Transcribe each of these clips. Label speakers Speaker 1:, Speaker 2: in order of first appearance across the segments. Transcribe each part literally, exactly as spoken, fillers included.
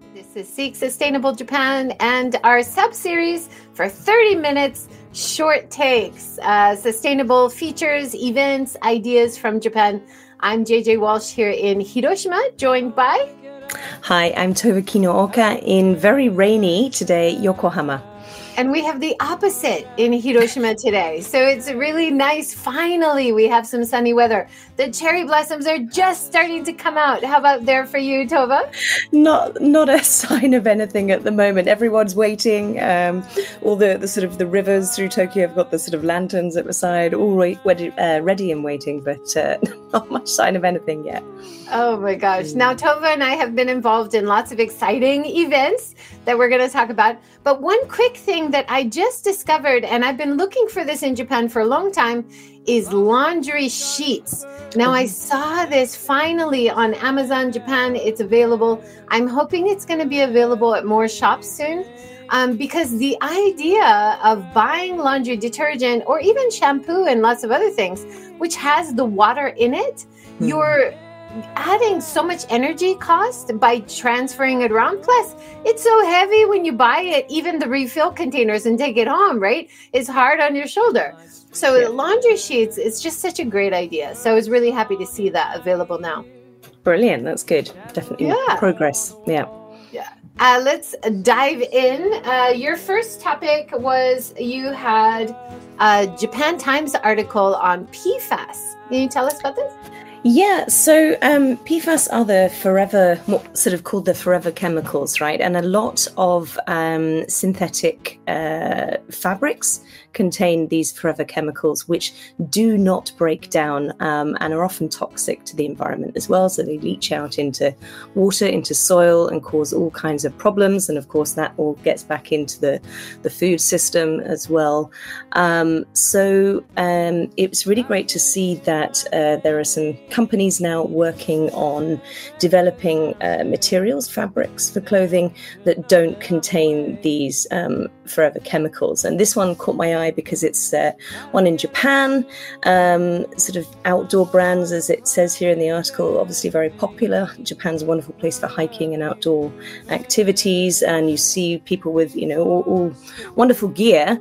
Speaker 1: This is Seek Sustainable Japan and our sub-series for thirty minutes, short takes, uh, sustainable features, events, ideas from Japan. I'm J J Walsh here in Hiroshima, joined by...
Speaker 2: Hi, I'm Tova Kinooka in very rainy today, Yokohama.
Speaker 1: And we have the opposite in Hiroshima today. So it's really nice. Finally, we have some sunny weather. The cherry blossoms are just starting to come out. How about there for you, Tova?
Speaker 2: Not not a sign of anything at the moment. Everyone's waiting. Um, all the, the sort of the rivers through Tokyo have got the sort of lanterns at the side, all ready, uh, ready and waiting, but uh, not much sign of anything yet.
Speaker 1: Oh my gosh. Now, Tova and I have been involved in lots of exciting events that we're going to talk about. But one quick thing that I just discovered, and I've been looking for this in Japan for a long time, is laundry sheets. Now, I saw this finally on Amazon Japan. It's available. I'm hoping it's going to be available at more shops soon. Um, because the idea of buying laundry detergent or even shampoo and lots of other things, which has the water in it, mm-hmm. you're adding so much energy cost by transferring it around. Plus, it's so heavy when you buy it, even the refill containers and take it home, right? It's hard on your shoulder. So yeah. Laundry sheets is just such a great idea. So I was really happy to see that available now.
Speaker 2: Brilliant. That's good. Definitely yeah. progress. Yeah.
Speaker 1: Yeah. Uh, let's dive in. Uh, your first topic was you had a Japan Times article on P FAS. Can you tell us about this?
Speaker 2: Yeah, so um, P FAS are the forever, what sort of called the forever chemicals, right? And a lot of um, synthetic uh, fabrics contain these forever chemicals, which do not break down um, and are often toxic to the environment as well. So they leach out into water, into soil, and cause all kinds of problems. And of course, that all gets back into the, the food system as well. Um, so um, it's really great to see that uh, there are some companies now working on developing uh, materials, fabrics for clothing that don't contain these um, forever chemicals. And this one caught my eye because it's uh, one in Japan, um, sort of outdoor brands, as it says here in the article, obviously very popular. Japan's a wonderful place for hiking and outdoor activities. And you see people with, you know, all, all wonderful gear,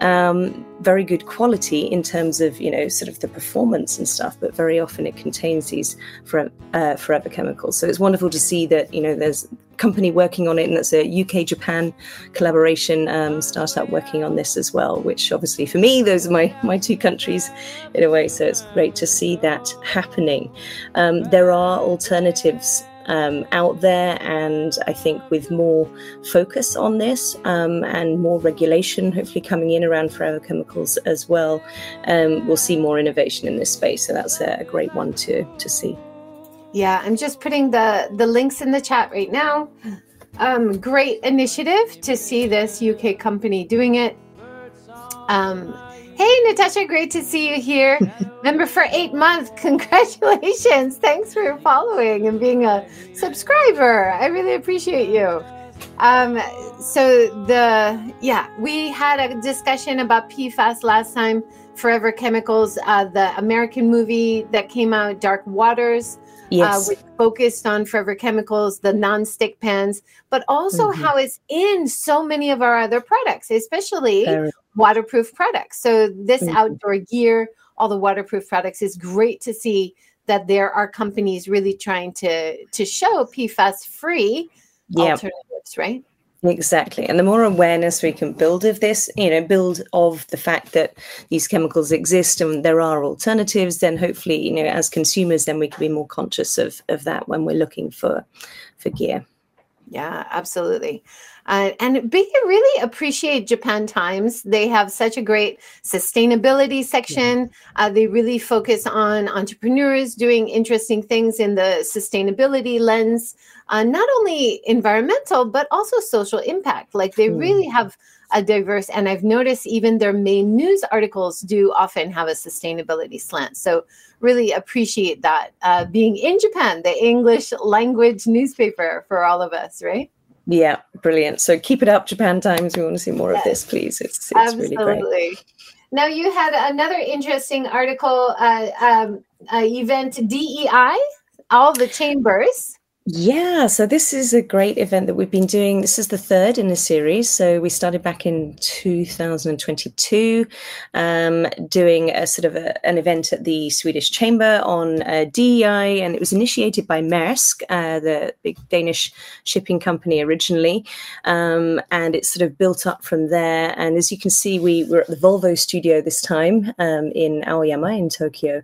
Speaker 2: um, very good quality in terms of, you know, sort of the performance and stuff, but very often it contains these forever, uh, forever chemicals. So it's wonderful to see that, you know, there's a company working on it, and that's a U K Japan collaboration um, startup working on this as well, which obviously for me, those are my, my two countries in a way. So it's great to see that happening. Um, there are alternatives Um, out there, and I think with more focus on this um, and more regulation hopefully coming in around forever chemicals as well, um, we'll see more innovation in this space. So that's a, a great one to to see.
Speaker 1: Yeah, I'm just putting the the links in the chat right now. Um, great initiative to see this U K company doing it. Um, Hey, Natasha, great to see you here. Member for eight months. Congratulations. Thanks for following and being a subscriber. I really appreciate you. Um, so the, yeah, we had a discussion about P FAS last time, Forever Chemicals, uh, the American movie that came out, Dark Waters. Yes. Uh, which focused on forever chemicals, the non-stick pans, but also mm-hmm. how it's in so many of our other products, especially Very. waterproof products. So this mm-hmm. outdoor gear, all the waterproof products, is great to see that there are companies really trying to, to show P FAS-free yep. alternatives, right?
Speaker 2: Exactly. And the more awareness we can build of this, you know, build of the fact that these chemicals exist and there are alternatives, then hopefully, you know, as consumers, then we can be more conscious of, of that when we're looking for, for gear.
Speaker 1: Yeah, absolutely. Uh, and we really appreciate Japan Times. They have such a great sustainability section. Uh, they really focus on entrepreneurs doing interesting things in the sustainability lens, uh, not only environmental, but also social impact. Like they really have a diverse, and I've noticed even their main news articles do often have a sustainability slant. So really appreciate that uh, being in Japan, the English language newspaper for all of us, right?
Speaker 2: Yeah, brilliant. So keep it up, Japan Times. We want to see more yes. of this, please. It's, it's really great.
Speaker 1: Now, you had another interesting article, uh, um, uh, event D E I, all the chambers.
Speaker 2: Yeah, so this is a great event that we've been doing. This is the third in a series. So we started back in two thousand twenty-two, um, doing a sort of a, an event at the Swedish Chamber on uh, D E I, and it was initiated by Maersk, uh, the big Danish shipping company originally, um, and it sort of built up from there. And as you can see, we were at the Volvo studio this time um, in Aoyama in Tokyo.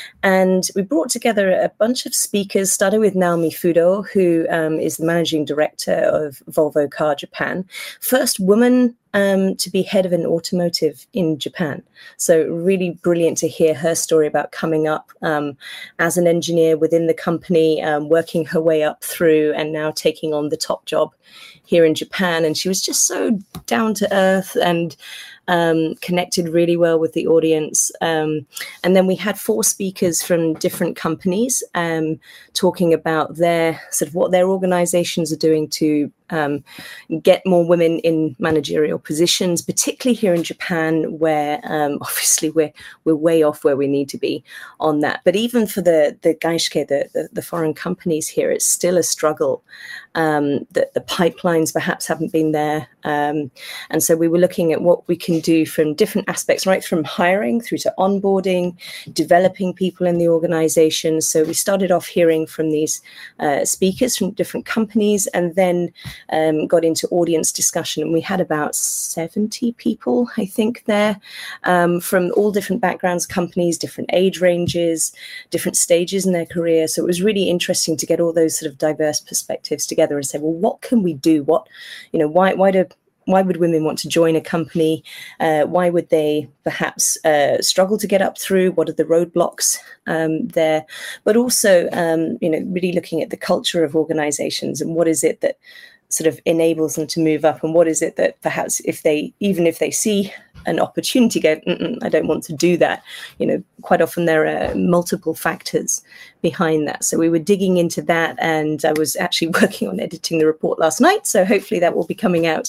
Speaker 2: And we brought together a bunch of speakers, starting with Naomi Fudo, who um, is the managing director of Volvo Car Japan. First woman um, to be head of an automotive in Japan. So really brilliant to hear her story about coming up um, as an engineer within the company, um, working her way up through and now taking on the top job here in Japan. And she was just so down to earth and um, connected really well with the audience. Um, and then we had four speakers from different companies um, talking about their sort of what their organizations are doing to um, get more women in managerial positions, particularly here in Japan, where um, obviously we're we're way off where we need to be on that. But even for the the gaishike, the, the the foreign companies here, it's still a struggle. Um, the, the pipelines perhaps haven't been there, um, and so we were looking at what we can do from different aspects, right from hiring through to onboarding, developing people in the organization. So we started off hearing from these uh, speakers from different companies, and then um, got into audience discussion. And we had about seventy people, I think, there um, from all different backgrounds, companies, different age ranges, different stages in their career. So it was really interesting to get all those sort of diverse perspectives together and say, well, what can we do? What, you know, why, why do Why would women want to join a company? Uh, why would they perhaps uh, struggle to get up through? What are the roadblocks um, there? But also, um, you know, really looking at the culture of organizations and what is it that sort of enables them to move up, and what is it that perhaps if they, even if they see an opportunity, go, I don't want to do that. You know, quite often there are multiple factors behind that. So we were digging into that, and I was actually working on editing the report last night. So hopefully that will be coming out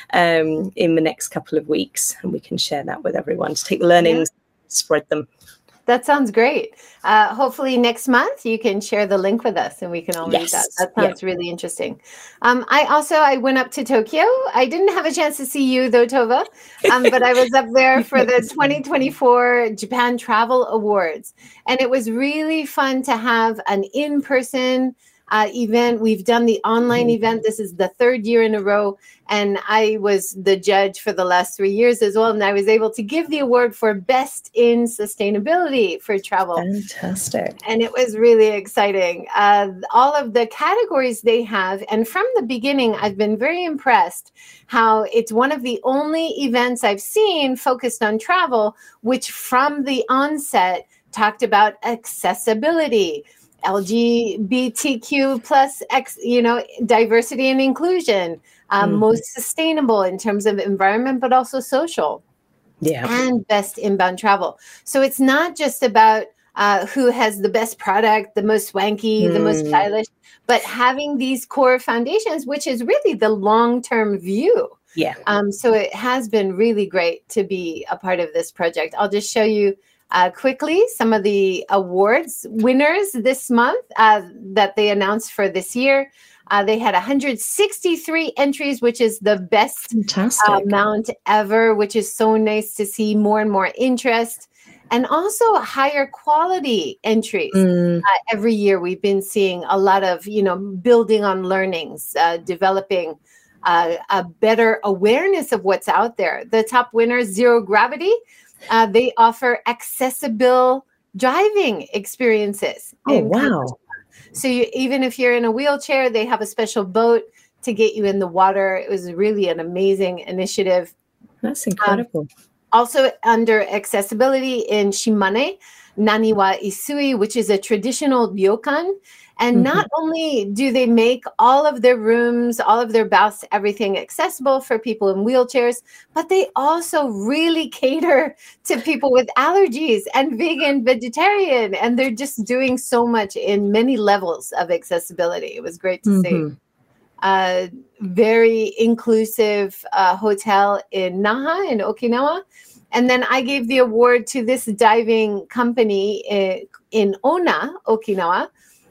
Speaker 2: um, in the next couple of weeks, and we can share that with everyone to take the learnings, yeah. spread them.
Speaker 1: That sounds great. Uh, hopefully next month you can share the link with us and we can all
Speaker 2: yes.
Speaker 1: read that. That sounds
Speaker 2: yeah.
Speaker 1: really interesting. Um, I also, I went up to Tokyo. I didn't have a chance to see you though, Tova, um, but I was up there for the twenty twenty-four Japan Travel Awards. And it was really fun to have an in-person Uh, event. We've done the online mm-hmm. event. This is the third year in a row. And I was the judge for the last three years as well. And I was able to give the award for best in sustainability for travel.
Speaker 2: Fantastic.
Speaker 1: And it was really exciting. Uh, all of the categories they have. And from the beginning, I've been very impressed how it's one of the only events I've seen focused on travel, which from the onset talked about accessibility, L G B T Q plus X, you know, diversity and inclusion, um, mm-hmm. most sustainable in terms of environment, but also social,
Speaker 2: yeah,
Speaker 1: and best inbound travel. So it's not just about uh, who has the best product, the most swanky, mm. the most stylish, but having these core foundations, which is really the long-term view.
Speaker 2: Yeah.
Speaker 1: Um, so it has been really great to be a part of this project. I'll just show you Uh, quickly, some of the awards winners this month uh, that they announced for this year. Uh, they had one hundred sixty-three entries, which is the best uh, amount ever, which is so nice to see more and more interest. And also higher quality entries. Mm. Uh, every year we've been seeing a lot of, you know, building on learnings, uh, developing uh, a better awareness of what's out there. The top winner, Zero Gravity. Uh, they offer accessible driving experiences.
Speaker 2: Oh, wow.
Speaker 1: So you, even if you're in a wheelchair, they have a special boat to get you in the water. It was really an amazing initiative.
Speaker 2: That's incredible. Um,
Speaker 1: also under accessibility in Shimane, Naniwa Isui, which is a traditional ryokan. And mm-hmm. not only do they make all of their rooms, all of their baths, everything accessible for people in wheelchairs, but they also really cater to people with allergies and vegan, vegetarian. And they're just doing so much in many levels of accessibility. It was great to mm-hmm. see. Uh, very inclusive uh, hotel in Naha in Okinawa. And then I gave the award to this diving company in, in Onna, Okinawa.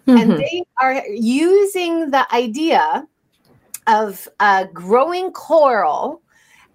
Speaker 1: Mm-hmm. And they are using the idea of uh, growing coral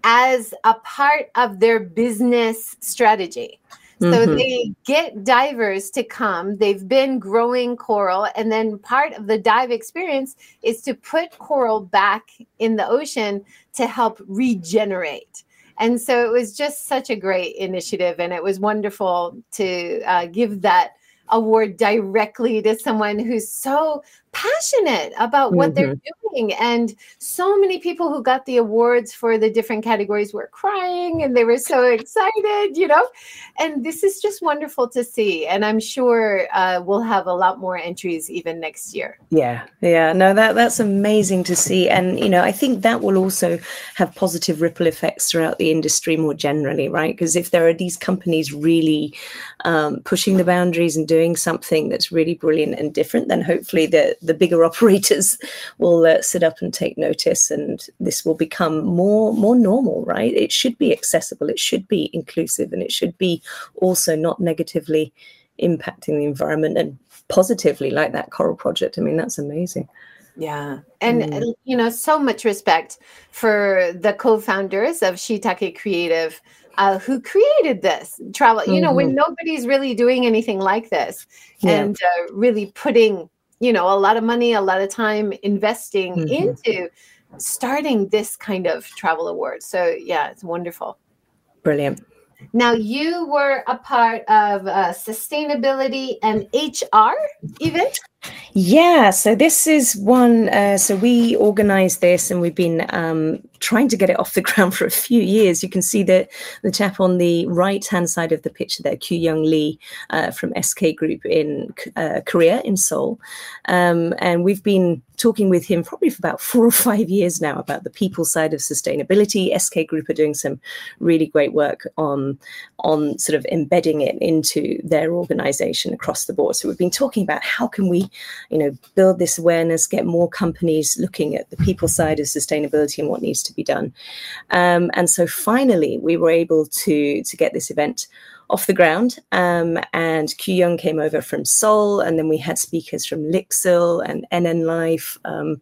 Speaker 1: as a part of their business strategy. So mm-hmm. they get divers to come. They've been growing coral. And then part of the dive experience is to put coral back in the ocean to help regenerate. And so it was just such a great initiative. And it was wonderful to uh, give that award directly to someone who's so passionate about what mm-hmm. they're doing. And so many people who got the awards for the different categories were crying and they were so excited, you know, and this is just wonderful to see. And I'm sure uh, we'll have a lot more entries even next year.
Speaker 2: Yeah. Yeah. No, that that's amazing to see. And, you know, I think that will also have positive ripple effects throughout the industry more generally, right? Because if there are these companies really um, pushing the boundaries and doing something that's really brilliant and different, then hopefully the the bigger operators will uh, sit up and take notice, and this will become more more normal, right? It should be accessible, it should be inclusive, and it should be also not negatively impacting the environment and positively, like that coral project. I mean, that's amazing.
Speaker 1: Yeah. And, mm. you know, so much respect for the co-founders of Shiitake Creative, uh, who created this travel, you mm-hmm. know, when nobody's really doing anything like this, yeah. and uh, really putting, you know, a lot of money, a lot of time investing mm-hmm. into starting this kind of travel award. So, yeah, it's wonderful.
Speaker 2: Brilliant.
Speaker 1: Now, you were a part of uh, sustainability and H R event.
Speaker 2: Yeah, so this is one, uh, so we organized this and we've been um, trying to get it off the ground for a few years. You can see the, the chap on the right-hand side of the picture there, Kyu-Young Lee uh, from S K Group in uh, Korea, in Seoul. Um, and we've been talking with him probably for about four or five years now about the people side of sustainability. S K Group are doing some really great work on, on sort of embedding it into their organization across the board. So we've been talking about how can we, you know, build this awareness, get more companies looking at the people side of sustainability and what needs to be done. Um, and so finally, we were able to, to get this event off the ground. Um, and Kyu-Young came over from Seoul, and then we had speakers from Lixil and N N Life, um,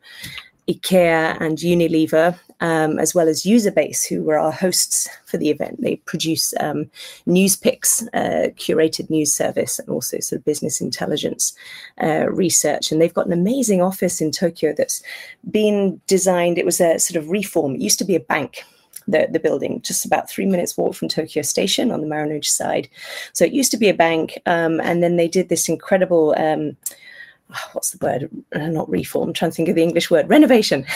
Speaker 2: IKEA and Unilever, um, as well as Userbase, who were our hosts for the event. They produce um, news picks, uh, curated news service, and also sort of business intelligence uh, research. And they've got an amazing office in Tokyo that's been designed. It was a sort of reform. It used to be a bank. The, the building, just about three minutes walk from Tokyo Station on the Marunouchi side. So it used to be a bank, um, and then they did this incredible, um, what's the word? Uh, not reform, I'm trying to think of the English word, renovation.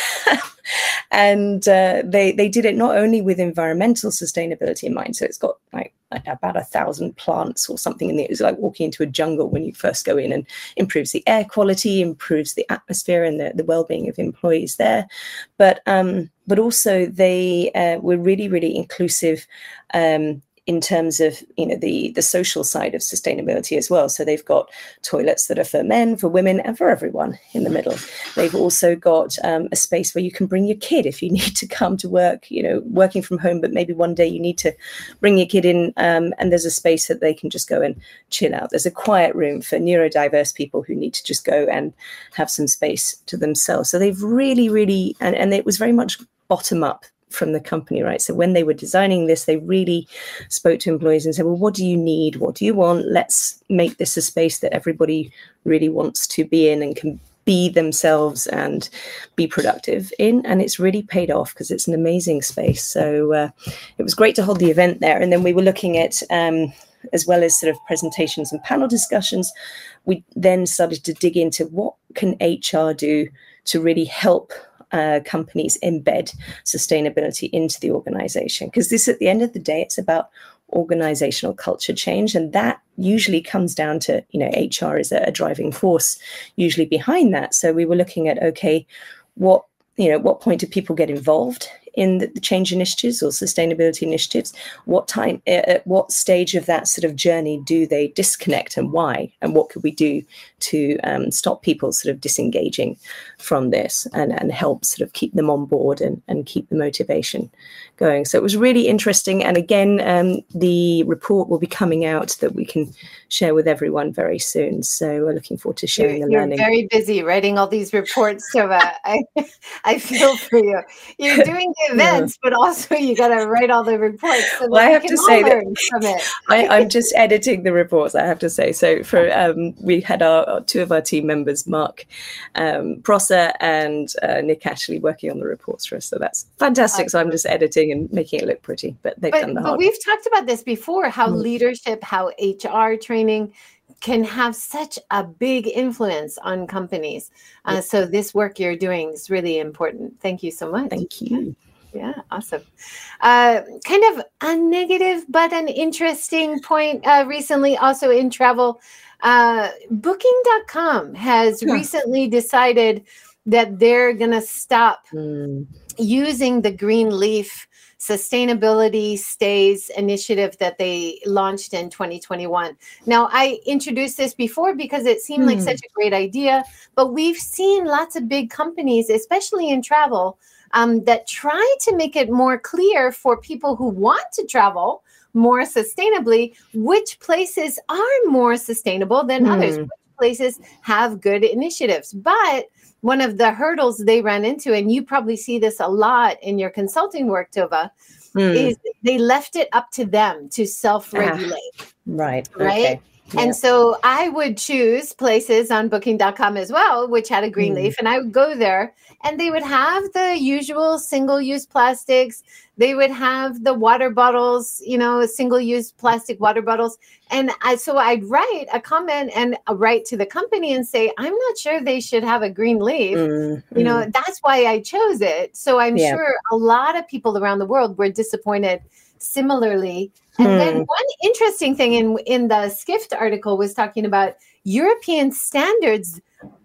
Speaker 2: And uh, they, they did it not only with environmental sustainability in mind, so it's got like, like about a thousand plants or something in it. It was like walking into a jungle when you first go in, and improves the air quality, improves the atmosphere and the, the well-being of employees there. But um, but also they uh, were really, really inclusive um, in terms of, you know, the, the social side of sustainability as well. So they've got toilets that are for men, for women, and for everyone in the middle. They've also got um, a space where you can bring your kid if you need to come to work, you know, working from home, but maybe one day you need to bring your kid in, um, and there's a space that they can just go and chill out. There's a quiet room for neurodiverse people who need to just go and have some space to themselves. So they've really, really, and, and it was very much bottom up from the company, right? So when they were designing this, they really spoke to employees and said, well, what do you need? What do you want? Let's make this a space that everybody really wants to be in and can be themselves and be productive in. And it's really paid off because it's an amazing space. So uh, it was great to hold the event there. And then we were looking at, um, as well as sort of presentations and panel discussions, we then started to dig into what can H R do to really help Uh, companies embed sustainability into the organization, because this, at the end of the day, it's about organizational culture change, and that usually comes down to, you know, H R is a, a driving force usually behind that. So we were looking at, okay, what you know, what point do people get involved in the, the change initiatives or sustainability initiatives, what time, at what stage of that sort of journey do they disconnect, and why? And what could we do to um, stop people sort of disengaging from this, and, and help sort of keep them on board and, and keep the motivation going? So it was really interesting. And again, um, the report will be coming out that we can share with everyone very soon. So we're looking forward to sharing
Speaker 1: you're,
Speaker 2: the
Speaker 1: you're
Speaker 2: learning.
Speaker 1: You're very busy writing all these reports, Tova. I, I feel for you. You're doing the events, but also you got to write all the reports. So
Speaker 2: well, I have to say that
Speaker 1: from it.
Speaker 2: I, I'm just editing the reports, I have to say. So for um, we had our two of our team members, Mark um, Prosser and uh, Nick Ashley, working on the reports for us. So that's fantastic. Okay. So I'm just editing and making it look pretty, but they've
Speaker 1: but,
Speaker 2: done the
Speaker 1: but
Speaker 2: hard.
Speaker 1: We've talked about this before, how
Speaker 2: mm.
Speaker 1: leadership, how H R training can have such a big influence on companies. Uh, yeah. So this work you're doing is really important. Thank you so much.
Speaker 2: Thank you.
Speaker 1: Yeah, awesome. Uh, kind of a negative, but an interesting point uh, recently, also in travel. Uh, Booking dot com has yeah. recently decided that they're going to stop
Speaker 2: mm.
Speaker 1: using the Green Leaf Sustainability Stays initiative that they launched in twenty twenty-one. Now, I introduced this before because it seemed mm. like such a great idea, but we've seen lots of big companies, especially in travel, um, that try to make it more clear for people who want to travel more sustainably, which places are more sustainable than mm. others, which places have good initiatives. But one of the hurdles they run into, and you probably see this a lot in your consulting work, Tova, mm. is they left it up to them to self-regulate.
Speaker 2: Ah, right.
Speaker 1: Right.
Speaker 2: Okay. Yeah.
Speaker 1: And so I would choose places on Booking dot com as well, which had a green mm. leaf, and I would go there and they would have the usual single-use plastics. They would have the water bottles, you know, single-use plastic water bottles. And I, so I'd write a comment and a write to the company and say, I'm not sure they should have a green leaf.
Speaker 2: Mm,
Speaker 1: you know,
Speaker 2: mm.
Speaker 1: that's why I chose it. So I'm yeah. sure a lot of people around the world were disappointed similarly. And hmm. then one interesting thing in, in the Skift article was talking about European standards.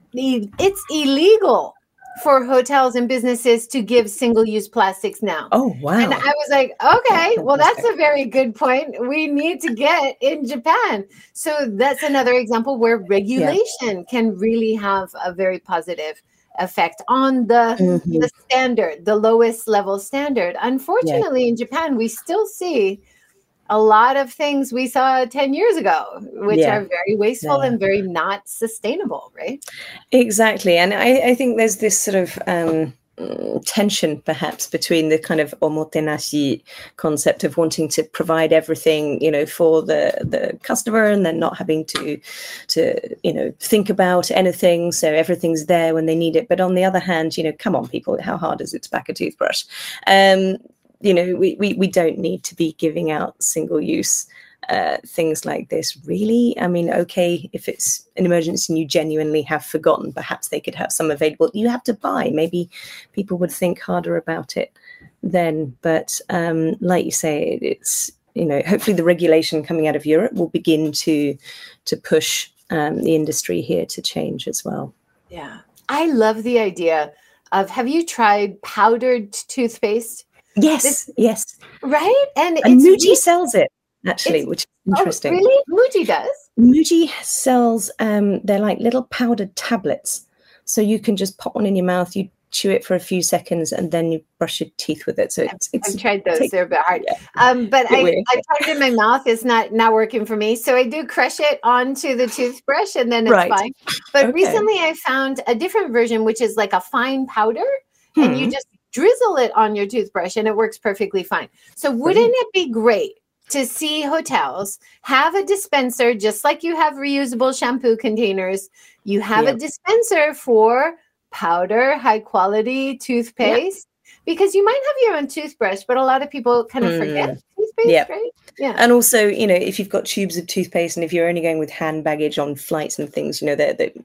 Speaker 1: It's illegal for hotels and businesses to give single-use plastics now.
Speaker 2: Oh, wow.
Speaker 1: And I was like, okay, well, that's a very good point. We need to get in Japan. So that's another example where regulation yeah. can really have a very positive effect on the, mm-hmm. the standard, the lowest level standard. Unfortunately, yeah. in Japan, we still see a lot of things we saw ten years ago, which yeah. are very wasteful yeah. and very not sustainable, right?
Speaker 2: Exactly. And I, I think there's this sort of um, tension, perhaps, between the kind of omotenashi concept of wanting to provide everything, you know, for the, the customer, and then not having to, to, you know, think about anything. So everything's there when they need it. But on the other hand, you know, come on, people, how hard is it to pack a toothbrush? Um, You know, we, we, we don't need to be giving out single-use uh, things like this, really. I mean, okay, if it's an emergency and you genuinely have forgotten, perhaps they could have some available. You have to buy. Maybe people would think harder about it then. But um, like you say, it's, you know, hopefully the regulation coming out of Europe will begin to to push um, the industry here to change as well.
Speaker 1: Yeah, I love the idea of, have you tried powdered toothpaste?
Speaker 2: Yes, this, yes.
Speaker 1: Right? And,
Speaker 2: and
Speaker 1: it's
Speaker 2: Muji
Speaker 1: really,
Speaker 2: sells it, actually, which is interesting.
Speaker 1: Oh, really? Muji does?
Speaker 2: Muji sells, um, they're like little powdered tablets. So you can just pop one in your mouth, you chew it for a few seconds, and then you brush your teeth with it. So it's, it's
Speaker 1: I've tried those.
Speaker 2: Take,
Speaker 1: They're a bit hard. Yeah. Um, but I, I tried it in my mouth. It's not, not working for me. So I do crush it onto the toothbrush, and then it's
Speaker 2: right.
Speaker 1: fine. But
Speaker 2: okay.
Speaker 1: recently I found a different version, which is like a fine powder, hmm. and you just drizzle it on your toothbrush and it works perfectly fine. So wouldn't it be great to see hotels have a dispenser, just like you have reusable shampoo containers? You have yep. a dispenser for powder, high quality toothpaste, yep. because you might have your own toothbrush, but a lot of people kind of mm. forget toothpaste, yep. right? Yeah.
Speaker 2: And also, you know, if you've got tubes of toothpaste and if you're only going with hand baggage on flights and things, you know, they're, they're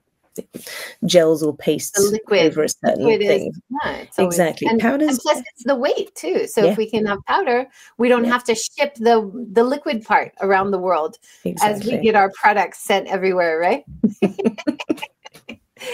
Speaker 2: gels or pastes
Speaker 1: liquid,
Speaker 2: over a certain thing.
Speaker 1: Is, yeah, always,
Speaker 2: exactly.
Speaker 1: And,
Speaker 2: Powders,
Speaker 1: and plus it's the weight too. So
Speaker 2: yeah.
Speaker 1: if we can have powder, we don't yeah. have to ship the the liquid part around the world exactly. as we get our products sent everywhere, right?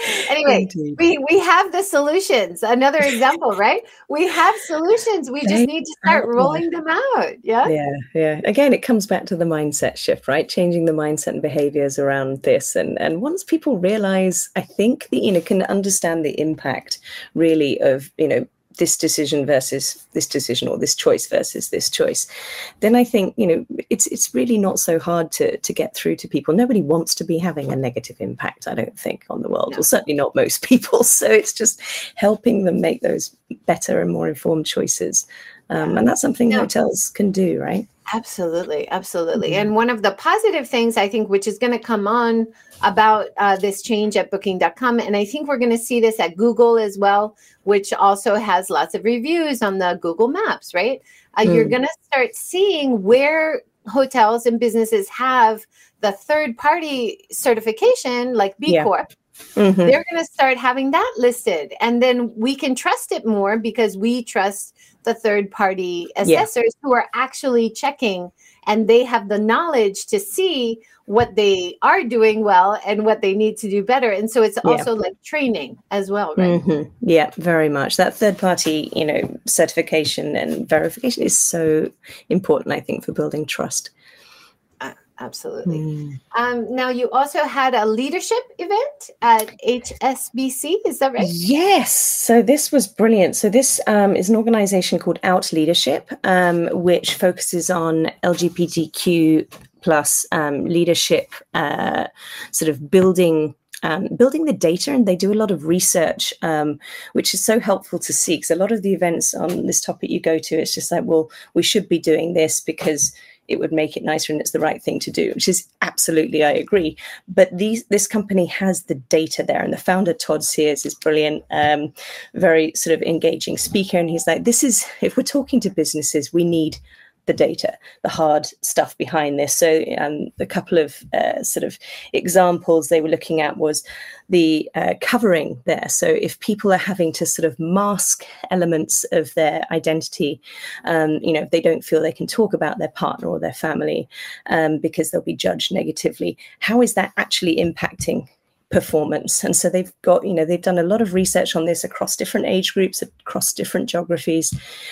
Speaker 1: Anyway,
Speaker 2: Indeed.
Speaker 1: we, we have the solutions. Another example, right? We have solutions. We just
Speaker 2: They
Speaker 1: need to start
Speaker 2: out
Speaker 1: rolling them out. Yeah.
Speaker 2: Yeah, yeah. Again, it comes back to the mindset shift, right? Changing the mindset and behaviors around this. And and once people realize, I think that, you know, can understand the impact really of, you know, this decision versus this decision, or this choice versus this choice, then I think, you know, it's it's really not so hard to to get through to people. Nobody wants to be having a negative impact, I don't think, on the world,
Speaker 1: No.
Speaker 2: or certainly not most people. So it's just helping them make those better and more informed choices. Um,
Speaker 1: Yeah.
Speaker 2: and that's something
Speaker 1: No.
Speaker 2: hotels can do, right?
Speaker 1: Absolutely, absolutely.
Speaker 2: Mhm.
Speaker 1: And one of the positive things I think, which is going to come on about uh, this change at booking dot com, and I think we're going to see this at Google as well, which also has lots of reviews on the Google Maps, right? Uh,
Speaker 2: Mm.
Speaker 1: You're going to start seeing where hotels and businesses have the third party certification, like B
Speaker 2: Yeah.
Speaker 1: Corp.
Speaker 2: Mhm.
Speaker 1: They're going to start having that listed. And then we can trust it more because we trust the third party assessors who are actually checking, and they have the knowledge to see what they are doing well and what they need to do better. And so it's
Speaker 2: Yeah.
Speaker 1: also like training as well, right?
Speaker 2: Mhm. Yeah, very much. That third party, you know, certification and verification is so important, I think, for building trust.
Speaker 1: Uh, absolutely.
Speaker 2: Mm.
Speaker 1: Um, now, you also had a leadership event at H S B C. Is that right?
Speaker 2: Yes. So this was brilliant. So this um, is an organization called Out Leadership, um, which focuses on L G B T Q plus um, leadership, uh, sort of building Um, building the data, and they do a lot of research, um, which is so helpful to see, because a lot of the events on this topic you go to, it's just like, well, we should be doing this because it would make it nicer and it's the right thing to do, which is absolutely, I agree. But these, this company has the data there, and the founder, Todd Sears, is brilliant, um, very sort of engaging speaker. And he's like, this is, if we're talking to businesses, we need the data, the hard stuff behind this. So um, a couple of uh, sort of examples they were looking at was the uh, covering there. So if people are having to sort of mask elements of their identity, um, you know, if they don't feel they can talk about their partner or their family um, because they'll be judged negatively, how is that actually impacting performance? And so they've got, you know, they've done a lot of research on this across different age groups, across different geographies,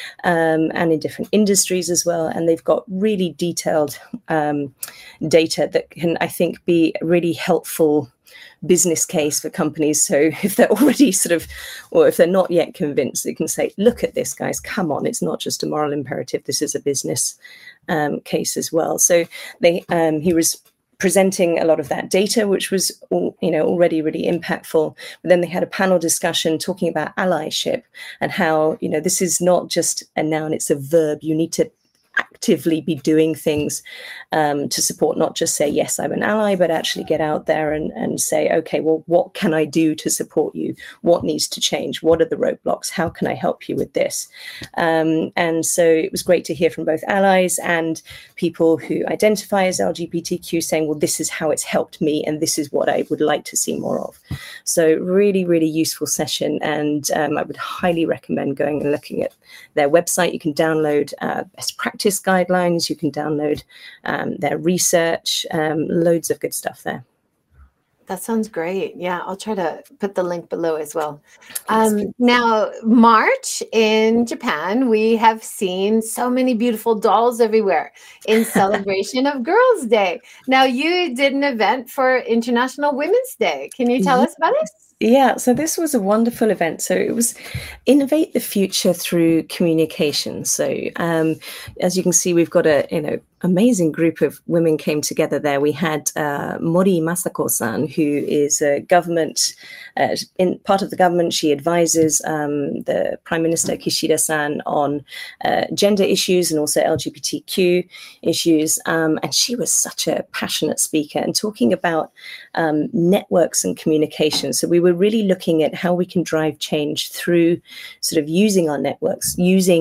Speaker 2: um, and in different industries as well. And they've got really detailed um, data that can, I think, be a really helpful business case for companies. So if they're already sort of, or if they're not yet convinced, they can say, look at this, guys, come on, it's not just a moral imperative, this is a business um, case as well. So they, um, he was presenting a lot of that data, which was, you know, already really impactful. But then they had a panel discussion talking about allyship and how, you know, this is not just a noun, it's a verb. You need to actively be doing things um, to support, not just say, yes, I'm an ally, but actually get out there and, and say, okay, well, what can I do to support you? What needs to change? What are the roadblocks? How can I help you with this? Um, and so it was great to hear from both allies and people who identify as L G B T Q saying, well, this is how it's helped me, and this is what I would like to see more of. So really, really useful session. And um, I would highly recommend going and looking at their website. You can download uh, best practice guidelines. You can download um, their research, um, loads of good stuff there.
Speaker 1: That sounds great. Yeah, I'll try to put the link below as well. Um, now, March in Japan, we have seen so many beautiful dolls everywhere in celebration of Girls' Day. Now, you did an event for International Women's Day. Can you tell
Speaker 2: Yeah.
Speaker 1: us about it?
Speaker 2: Yeah, so this was a wonderful event. So it was Innovate the Future Through Communication. So um, as you can see, we've got a, you know, amazing group of women came together there. We had uh, Mori Masako-san, who is a government, uh, in part of the government. She advises um, the Prime Minister Kishida-san on uh, gender issues and also L G B T Q issues. Um, and she was such a passionate speaker and talking about um, networks and communication. So we were really looking at how we can drive change through sort of using our networks, using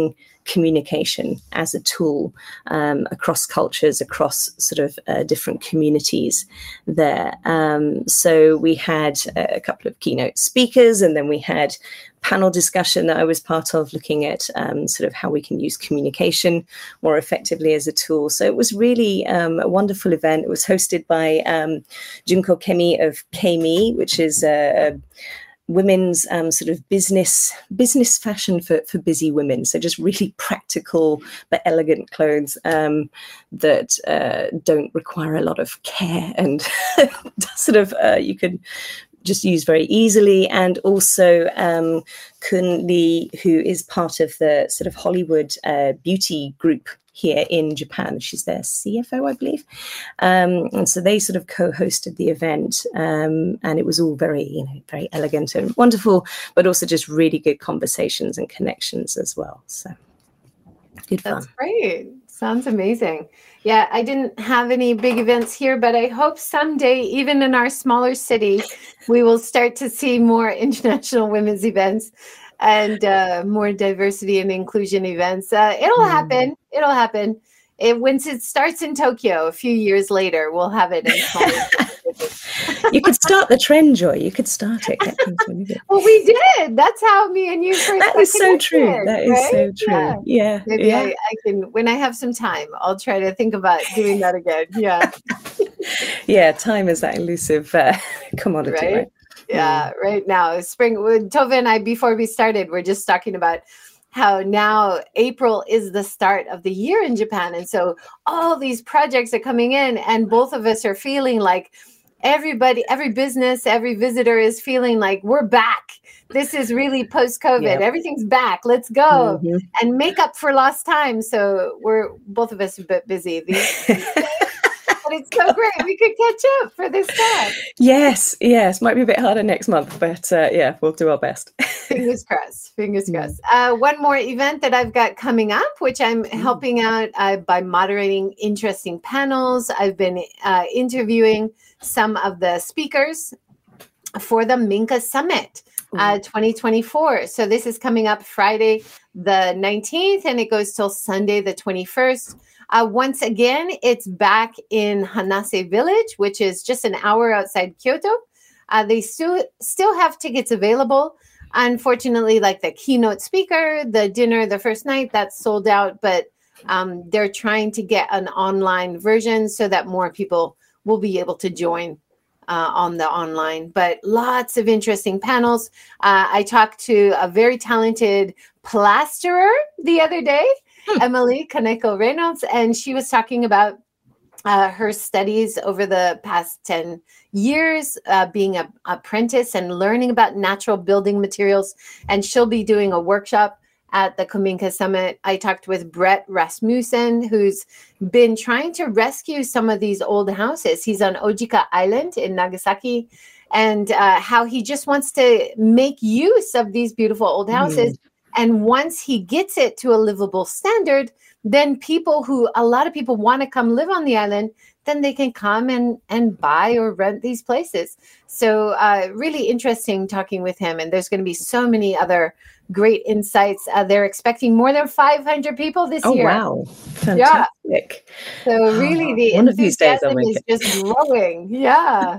Speaker 2: communication as a tool um, across cultures, across sort of uh, different communities there. Um, so we had a couple of keynote speakers, and then we had panel discussion that I was part of, looking at um, sort of how we can use communication more effectively as a tool. So it was really um, a wonderful event. It was hosted by um, Junko Kemi of Kemi, which is a, a women's um, sort of business business fashion for, for busy women. So just really practical but elegant clothes um, that uh, don't require a lot of care, and sort of uh, you can just use very easily. And also um, Kun Lee, who is part of the sort of Hollywood uh, beauty group here in Japan. She's their C F O, I believe. Um, and so they sort of co-hosted the event, um, and it was all very, you know, very elegant and wonderful, but also just really good conversations and connections as well. So good fun.
Speaker 1: That's great. Sounds amazing. Yeah, I didn't have any big events here, but I hope someday, even in our smaller city, we will start to see more international women's events and uh, more diversity and inclusion events. Uh, it'll mm. happen. It'll happen. It, once it starts in Tokyo, a few years later, we'll have it in smaller cities.
Speaker 2: You could start the trend, Joy. You could start it.
Speaker 1: Well, we did. That's how me and you first.
Speaker 2: That is so true. That is
Speaker 1: right?
Speaker 2: so true. Yeah. yeah.
Speaker 1: Maybe
Speaker 2: yeah.
Speaker 1: I, I can, when I have some time, I'll try to think about doing that again. Yeah.
Speaker 2: Yeah. Time is that elusive uh, commodity, right? right?
Speaker 1: Yeah. Mm. Right now, spring. Tove and I, before we started, we're just talking about how now April is the start of the year in Japan. And so all these projects are coming in, and both of us are feeling like everybody, every business, every visitor is feeling like we're back. This is really post-COVID. Yep. Everything's back. Let's go mm-hmm. and make up for lost time. So we're both of us a bit busy these days. But it's so great. We could catch up for this time.
Speaker 2: Yes, yes. Might be a bit harder next month, but uh, yeah, we'll do our best.
Speaker 1: Fingers crossed. Fingers crossed. Uh, one more event that I've got coming up, which I'm mm. helping out uh, by moderating interesting panels. I've been uh, interviewing some of the speakers for the Minka Summit uh, twenty twenty-four. So this is coming up Friday the nineteenth, and it goes till Sunday the twenty-first. Uh, once again, it's back in Hanase Village, which is just an hour outside Kyoto. Uh, they still still have tickets available. Unfortunately, like the keynote speaker, the dinner, the first night, that's sold out. But um, they're trying to get an online version so that more people will be able to join uh, on the online. But lots of interesting panels. Uh, I talked to a very talented plasterer the other day, Hmm. Emily Kaneko Reynolds, and she was talking about uh, her studies over the past ten years, uh, being an apprentice and learning about natural building materials. And she'll be doing a workshop at the Kominka Summit. I talked with Brett Rasmussen, who's been trying to rescue some of these old houses. He's on Ojika Island in Nagasaki, and uh, how he just wants to make use of these beautiful old houses. Mm. And once he gets it to a livable standard, then people who, a lot of people want to come live on the island, then they can come and, and buy or rent these places. So uh, really interesting talking with him. And there's going to be so many other great insights. Uh, they're expecting more than five hundred people this
Speaker 2: oh,
Speaker 1: year.
Speaker 2: Oh, wow. Fantastic. Yeah.
Speaker 1: So really the
Speaker 2: One
Speaker 1: enthusiasm is just growing. Yeah.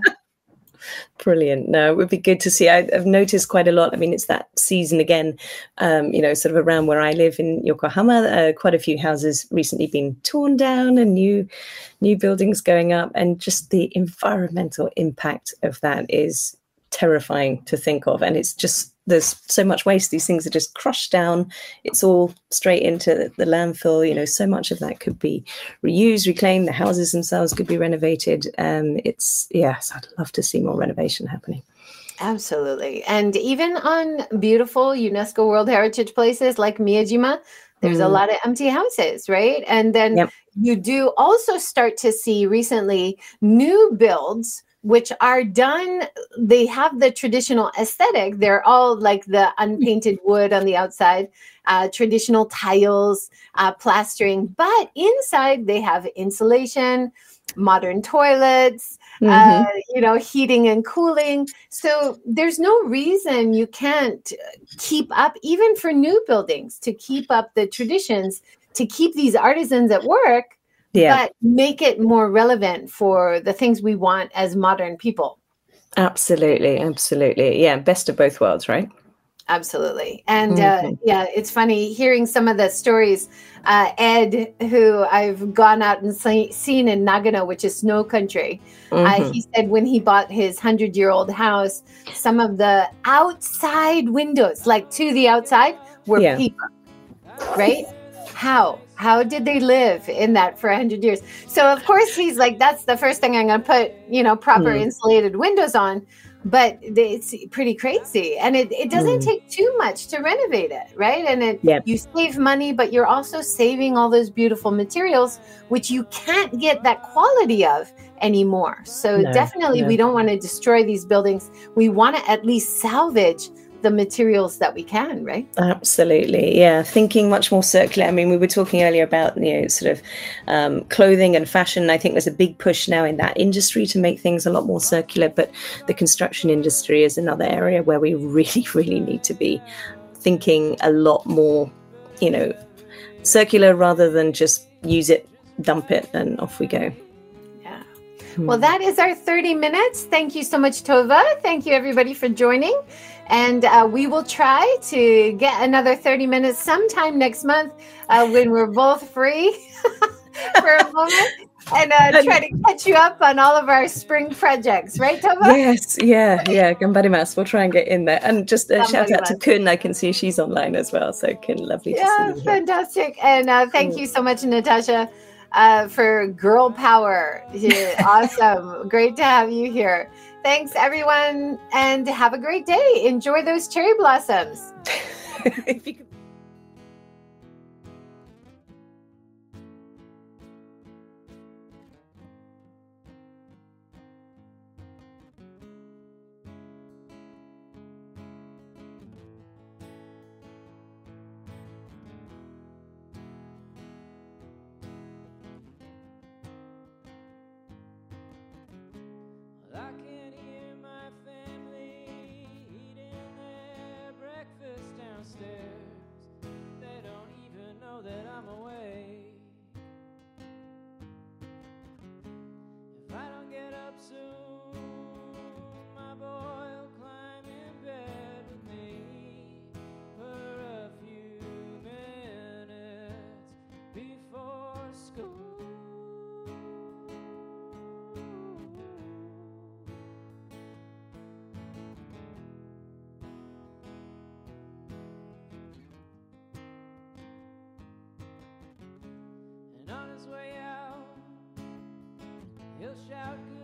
Speaker 2: Brilliant. No, it would be good to see. I, I've noticed quite a lot. I mean, it's that season again, um, you know, sort of around where I live in Yokohama. Uh, quite a few houses recently been torn down and new, new buildings going up. And just the environmental impact of that is terrifying to think of. And it's just, there's so much waste. These things are just crushed down. It's all straight into the landfill. You know, so much of that could be reused, reclaimed. The houses themselves could be renovated. Um, it's, yes, I'd love to see more renovation happening.
Speaker 1: Absolutely. And even on beautiful UNESCO World Heritage places like Miyajima, there's mm. a lot of empty houses, right? And then yep. you do also start to see recently new builds which are done, they have the traditional aesthetic. They're all like the unpainted wood on the outside, uh, traditional tiles, uh, plastering, but inside they have insulation, modern toilets, uh,
Speaker 2: Mm-hmm.
Speaker 1: you know, heating and cooling. So there's no reason you can't keep up, even for new buildings, to keep up the traditions, to keep these artisans at work,
Speaker 2: Yeah.
Speaker 1: but make it more relevant for the things we want as modern people.
Speaker 2: Absolutely, absolutely. Yeah, best of both worlds, right?
Speaker 1: Absolutely. And uh,
Speaker 2: Mm-hmm.
Speaker 1: yeah, it's funny hearing some of the stories. Uh, Ed, who I've gone out and se- seen in Nagano, which is snow country, uh,
Speaker 2: Mm-hmm.
Speaker 1: he said when he bought his hundred-year-old house, some of the outside windows, like to the outside, were
Speaker 2: Yeah.
Speaker 1: paper, right? How? How did they live in that for a hundred years? So of course he's like, that's the first thing I'm going to put, you know, proper
Speaker 2: Mm.
Speaker 1: insulated windows on. But it's pretty crazy, and it, it doesn't
Speaker 2: Mm.
Speaker 1: take too much to renovate it, right? And it,
Speaker 2: Yeah.
Speaker 1: you save money, but you're also saving all those beautiful materials, which you can't get that quality of anymore. So
Speaker 2: No,
Speaker 1: definitely,
Speaker 2: no.
Speaker 1: we don't want to destroy these buildings. We want to at least salvage the materials that we can, right?
Speaker 2: Absolutely, yeah. Thinking much more circular. I mean, we were talking earlier about, you know, sort of um, clothing and fashion. I think there's a big push now in that industry to make things a lot more circular. But the construction industry is another area where we really, really need to be thinking a lot more, you know, circular rather than just use it, dump it, and off we go.
Speaker 1: Yeah. Well, that is our thirty minutes. Thank you so much, Tova. Thank you, everybody, for joining. And uh, we will try to get another thirty minutes sometime next month uh, when we're both free for a moment, and uh, try to catch you up on all of our spring projects. Right, Tova?
Speaker 2: Yes, yeah, yeah. Gambarimasu. We'll try and get in there. And just a shout out to Kun. I can see she's online as well. So Kun, lovely to
Speaker 1: yeah,
Speaker 2: see you.
Speaker 1: Fantastic. And uh, thank
Speaker 2: Cool.
Speaker 1: you so much, Natasha, uh, for girl power. Yeah, awesome. Great to have you here. Thanks, everyone, and have a great day. Enjoy those cherry blossoms.
Speaker 2: If you could-
Speaker 3: I can hear my family eating their breakfast downstairs. They don't even know that I'm away. If I don't get up soon, my boy will climb in bed with me for a few minutes before school. And on his way out, he'll shout good.